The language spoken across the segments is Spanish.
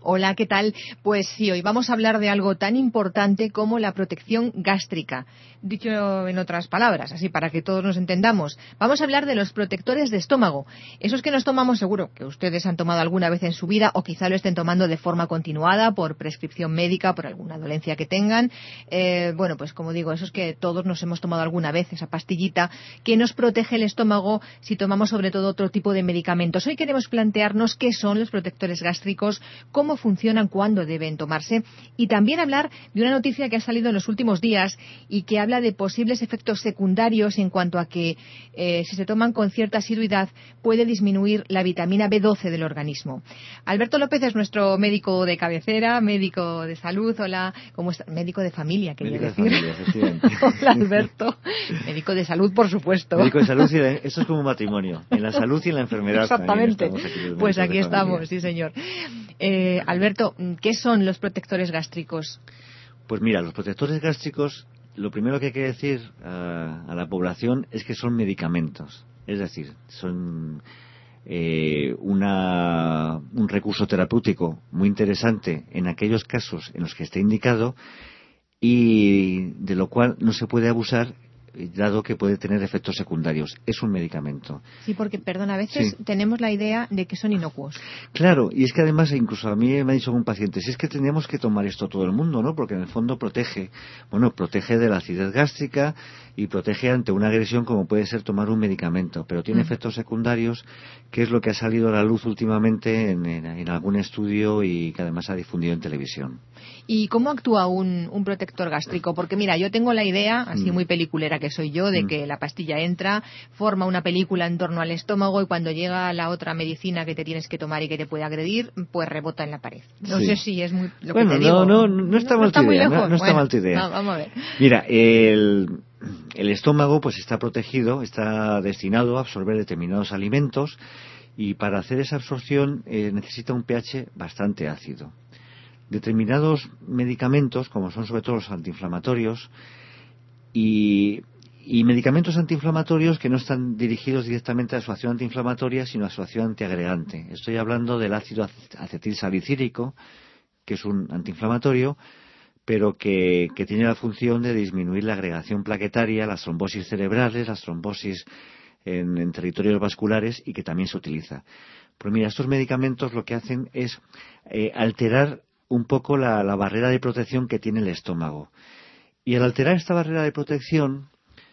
Hola, ¿qué tal? Pues sí, hoy vamos a hablar de algo tan importante como la protección gástrica. Dicho en otras palabras, así para que todos nos entendamos, vamos a hablar de los protectores de estómago. Esos que nos tomamos, seguro que ustedes han tomado alguna vez en su vida o quizá lo estén tomando de forma continuada por prescripción médica, por alguna dolencia que tengan. Bueno, pues como digo, esos que todos nos hemos tomado alguna vez, esa pastillita que nos protege el estómago si tomamos sobre todo otro tipo de medicamentos. Hoy queremos plantearnos qué son los protectores gástricos, cómo funcionan, cuándo deben tomarse y también hablar de una noticia que ha salido en los últimos días y que habla de posibles efectos secundarios en cuanto a que si se toman con cierta asiduidad puede disminuir la vitamina B12 del organismo. Alberto López es nuestro médico de cabecera, médico de salud. Hola, ¿cómo está? Médico de familia, quería decir. Médico de familia, efectivamente. Hola, Alberto. Médico de salud, por supuesto. Médico de salud, eso es como un matrimonio. En la salud y en la enfermedad. Exactamente. Pues aquí estamos, sí señor. Alberto, ¿qué son los protectores gástricos? Pues mira, los protectores gástricos, lo primero que hay que decir a la población es que son medicamentos. Es decir, son un recurso terapéutico muy interesante en aquellos casos en los que esté indicado y de lo cual no se puede abusar, dado que puede tener efectos secundarios. Es un medicamento. Sí, porque, perdón, a veces tenemos la idea de que son inocuos. Claro, y es que además, incluso a mí me ha dicho algún paciente, si es que tenemos que tomar esto todo el mundo, ¿no? Porque en el fondo protege de la acidez gástrica y protege ante una agresión como puede ser tomar un medicamento, pero tiene efectos secundarios, que es lo que ha salido a la luz últimamente en algún estudio y que además ha difundido en televisión. ¿Y cómo actúa un protector gástrico? Porque mira, yo tengo la idea, así muy peliculera que soy yo, de que la pastilla entra, forma una película en torno al estómago y cuando llega la otra medicina que te tienes que tomar y que te puede agredir, pues rebota en la pared. No sé si es muy lo que te digo. No está mal tu idea. No está mal tu idea. Vamos a ver. Mira, el estómago pues está protegido, está destinado a absorber determinados alimentos y para hacer esa absorción necesita un pH bastante ácido. Determinados medicamentos, como son sobre todo los antiinflamatorios y medicamentos antiinflamatorios que no están dirigidos directamente a su acción antiinflamatoria, sino a su acción antiagregante. Estoy hablando del ácido acetilsalicílico, que es un antiinflamatorio, pero que tiene la función de disminuir la agregación plaquetaria, las trombosis cerebrales, las trombosis en territorios vasculares y que también se utiliza. Pues mira, estos medicamentos lo que hacen es alterar un poco la barrera de protección que tiene el estómago. Y al alterar esta barrera de protección,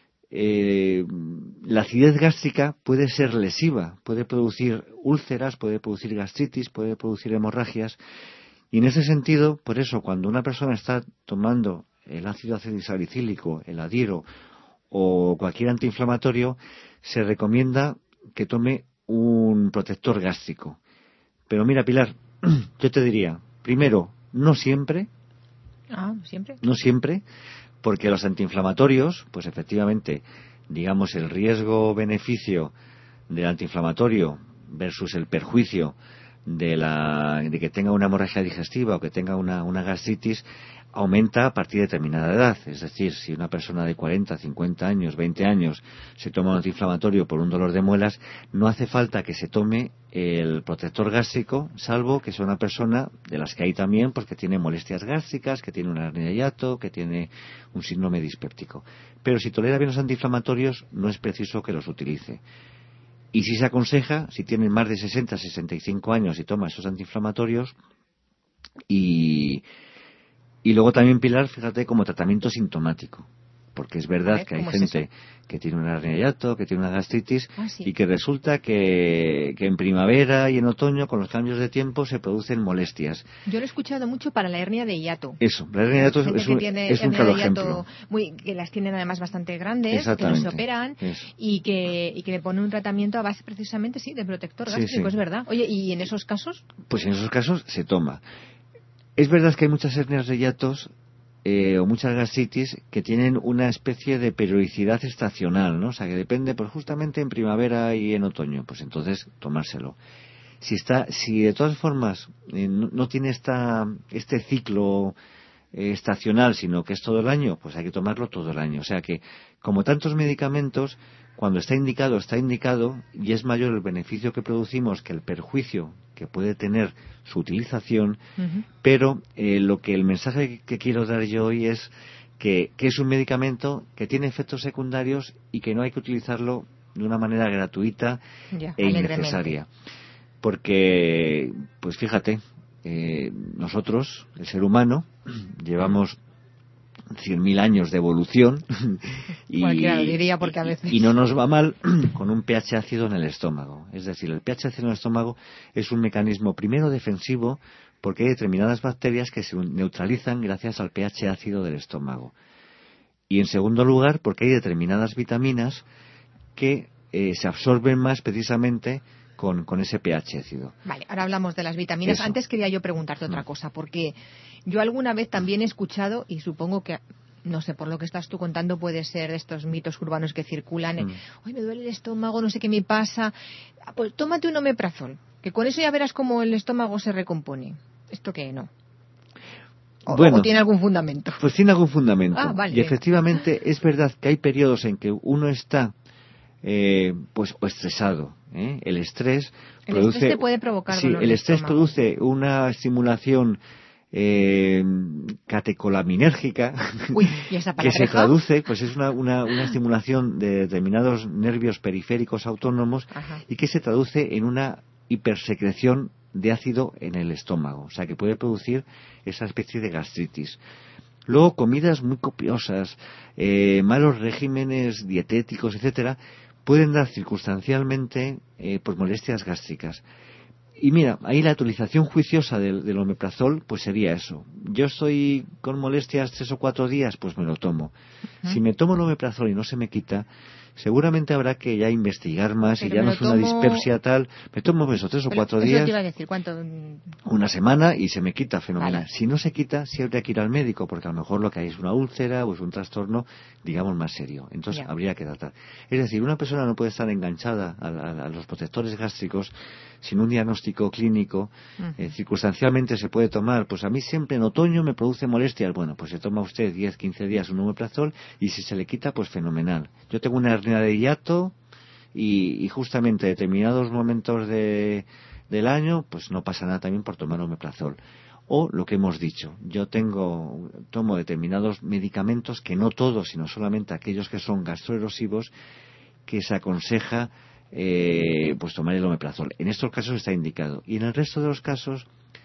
la acidez gástrica puede ser lesiva, puede producir úlceras, puede producir gastritis, puede producir hemorragias. Y en ese sentido, por eso, cuando una persona está tomando el ácido acetilsalicílico, el Adiro o cualquier antiinflamatorio, se recomienda que tome un protector gástrico. Pero mira, Pilar, yo te diría, primero, no siempre. No siempre, porque los antiinflamatorios, pues efectivamente, digamos, el riesgo-beneficio del antiinflamatorio versus el perjuicio de que tenga una hemorragia digestiva o que tenga una gastritis aumenta a partir de determinada edad. Es decir, si una persona de 40, 50 años, 20 años se toma un antiinflamatorio por un dolor de muelas, no hace falta que se tome el protector gástrico, salvo que sea una persona de las que hay también, pues que tiene molestias gástricas, que tiene una hernia de hiato, que tiene un síndrome dispéptico. Pero si tolera bien los antiinflamatorios, no es preciso que los utilice. Y si se aconseja, si tienen más de 60, 65 años y toma esos antiinflamatorios, y luego también, Pilar, fíjate, como tratamiento sintomático. Porque es verdad que hay gente que tiene una hernia de hiato, que tiene una gastritis, y que resulta que en primavera y en otoño, con los cambios de tiempo, se producen molestias. Yo lo he escuchado mucho para la hernia de hiato. Eso, la hernia de hiato es un claro ejemplo. Que las tienen además bastante grandes, que no se operan, y que le ponen un tratamiento a base precisamente, de protector gástrico, es verdad. Oye, ¿y en esos casos? Pues en esos casos se toma. Es verdad que hay muchas hernias de hiatos o muchas gastritis que tienen una especie de periodicidad estacional, ¿no? O sea, que depende, pues justamente en primavera y en otoño, pues entonces tomárselo. Si de todas formas no tiene este ciclo estacional, sino que es todo el año, pues hay que tomarlo todo el año. O sea que, como tantos medicamentos, cuando está indicado y es mayor el beneficio que producimos que el perjuicio que puede tener su utilización. Pero lo que el mensaje que quiero dar yo hoy es que es un medicamento que tiene efectos secundarios y que no hay que utilizarlo de una manera gratuita e innecesaria. Porque, pues fíjate, nosotros, el ser humano, llevamos 100.000 años de evolución y no nos va mal con un pH ácido en el estómago. Es decir, el pH ácido en el estómago es un mecanismo primero defensivo porque hay determinadas bacterias que se neutralizan gracias al pH ácido del estómago. Y en segundo lugar porque hay determinadas vitaminas que se absorben más precisamente con ese pH ácido. Vale, ahora hablamos de las vitaminas. Eso. Antes quería yo preguntarte otra cosa, porque yo alguna vez también he escuchado, y supongo que, no sé, por lo que estás tú contando, puede ser de estos mitos urbanos que circulan, hoy me duele el estómago, no sé qué me pasa, pues tómate un omeprazol, que con eso ya verás cómo el estómago se recompone. ¿Esto qué? No. ¿O tiene algún fundamento? Pues tiene algún fundamento. Vale, y efectivamente es verdad que hay periodos en que uno está pues estresado. El estrés produce... estrés te puede provocar dolor el de estrés estómago. produce una estimulación catecolaminérgica. Uy, ¿y esa que se traduce, pues es una estimulación de determinados nervios periféricos autónomos. Ajá. Y que se traduce en una hipersecreción de ácido en el estómago, o sea que puede producir esa especie de gastritis. Luego, comidas muy copiosas, malos regímenes dietéticos, etcétera, pueden dar circunstancialmente pues molestias gástricas. Y mira, ahí la utilización juiciosa del omeprazol pues sería eso. Yo estoy con molestias 3 o 4 días, pues me lo tomo. Si me tomo el omeprazol y no se me quita, seguramente habrá que ya investigar más. Pero y ya no es una dispepsia tal. Me tomo eso 3 o 4 días. Eso te iba a decir, ¿cuánto? Una semana y se me quita, fenomenal. Vale. Si no se quita, sí habría que ir al médico, porque a lo mejor lo que hay es una úlcera o es un trastorno, digamos, más serio. Entonces habría que tratar. Es decir, una persona no puede estar enganchada a los protectores gástricos sin un diagnóstico clínico. Circunstancialmente se puede tomar, pues a mí siempre en otoño me produce molestias. Bueno, pues se toma usted 10, 15 días un omeprazol y si se le quita, pues fenomenal. Yo tengo una hernia de hiato y justamente en determinados momentos del año, pues no pasa nada también por tomar omeprazol. O lo que hemos dicho, yo tomo determinados medicamentos, que no todos, sino solamente aquellos que son gastroerosivos, que se aconseja pues tomar el omeprazol. En estos casos está indicado. Y en el resto de los casos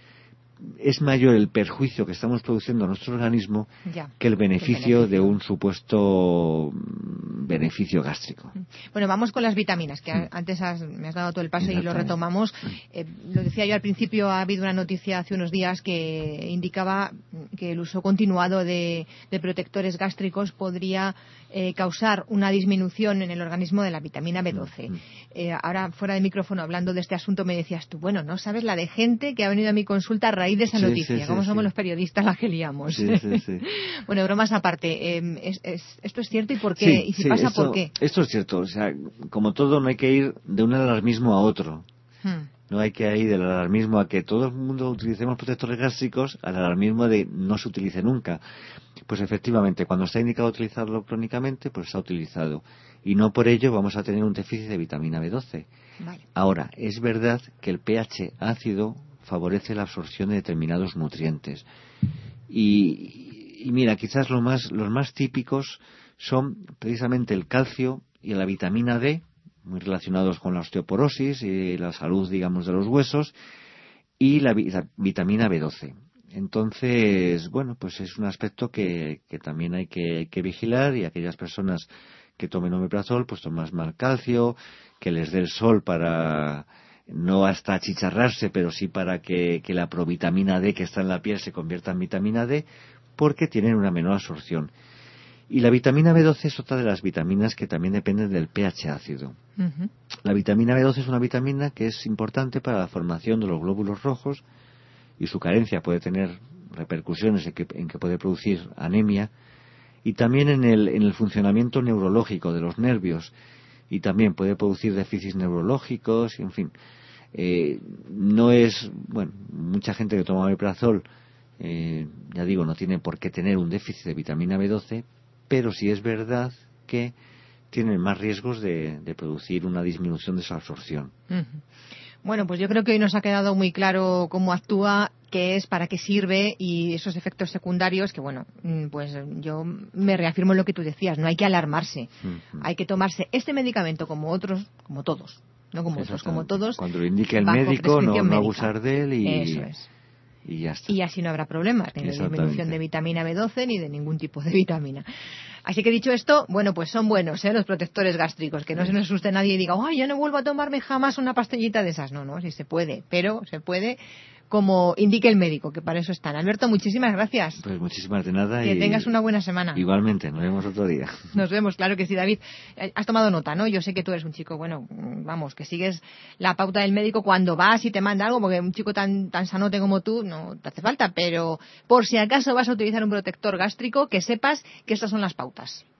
es mayor el perjuicio que estamos produciendo a nuestro organismo que el beneficio de un supuesto beneficio gástrico. Bueno, vamos con las vitaminas, que antes me has dado todo el paso y lo retomamos. Lo decía yo al principio, ha habido una noticia hace unos días que indicaba que el uso continuado de protectores gástricos podría causar una disminución en el organismo de la vitamina B12. Ahora, fuera de micrófono, hablando de este asunto, me decías tú, bueno, no sabes la de gente que ha venido a mi consulta a raíz de esa noticia, cómo somos los periodistas la que liamos. Bueno, bromas aparte, ¿esto es cierto y por qué? ¿Y si pasa por qué? Esto es cierto, o sea, como todo no hay que ir de un alarmismo a otro. No hay que ir del alarmismo a que todo el mundo utilicemos protectores gástricos al alarmismo de no se utilice nunca. Pues efectivamente, cuando está indicado utilizarlo crónicamente, pues está utilizado. Y no por ello vamos a tener un déficit de vitamina B12. Vale. Ahora, es verdad que el pH ácido favorece la absorción de determinados nutrientes. Y mira, quizás los más típicos son precisamente el calcio y la vitamina D, muy relacionados con la osteoporosis y la salud, digamos, de los huesos, y la vitamina B12. Entonces, bueno, pues es un aspecto que también hay que vigilar, y aquellas personas que tomen omeprazol, pues toman más calcio, que les dé el sol para no hasta achicharrarse, pero sí para que la provitamina D que está en la piel se convierta en vitamina D, porque tienen una menor absorción. Y la vitamina B12 es otra de las vitaminas que también dependen del pH ácido. La vitamina B12 es una vitamina que es importante para la formación de los glóbulos rojos, y su carencia puede tener repercusiones en que puede producir anemia, y también en el funcionamiento neurológico de los nervios, y también puede producir déficits neurológicos, y en fin. No es, bueno, mucha gente que toma omeprazol Ya digo, no tiene por qué tener un déficit de vitamina B12, pero sí es verdad que tienen más riesgos de producir una disminución de su absorción. Bueno, pues yo creo que hoy nos ha quedado muy claro cómo actúa, qué es, para qué sirve y esos efectos secundarios que, bueno, pues yo me reafirmo en lo que tú decías, no hay que alarmarse. Hay que tomarse este medicamento como otros, como todos, no como otros, como todos. Cuando lo indique el bajo médico, no prescripción médica. abusar de él Eso es. Y ya está. Y así no habrá problemas, ni de disminución de vitamina B12 ni de ningún tipo de vitamina. Así que dicho esto, bueno, pues son buenos, los protectores gástricos, que no se nos asuste nadie y diga, ¡ay, yo no vuelvo a tomarme jamás una pastillita de esas! No, sí se puede, pero se puede como indique el médico, que para eso están. Alberto, muchísimas gracias. Pues muchísimas de nada. Que tengas una buena semana. Igualmente, nos vemos otro día. Nos vemos, claro que sí, David. Has tomado nota, ¿no? Yo sé que tú eres un chico, bueno, vamos, que sigues la pauta del médico cuando vas y te manda algo, porque un chico tan sanote como tú no te hace falta, pero por si acaso vas a utilizar un protector gástrico, que sepas que estas son las pautas.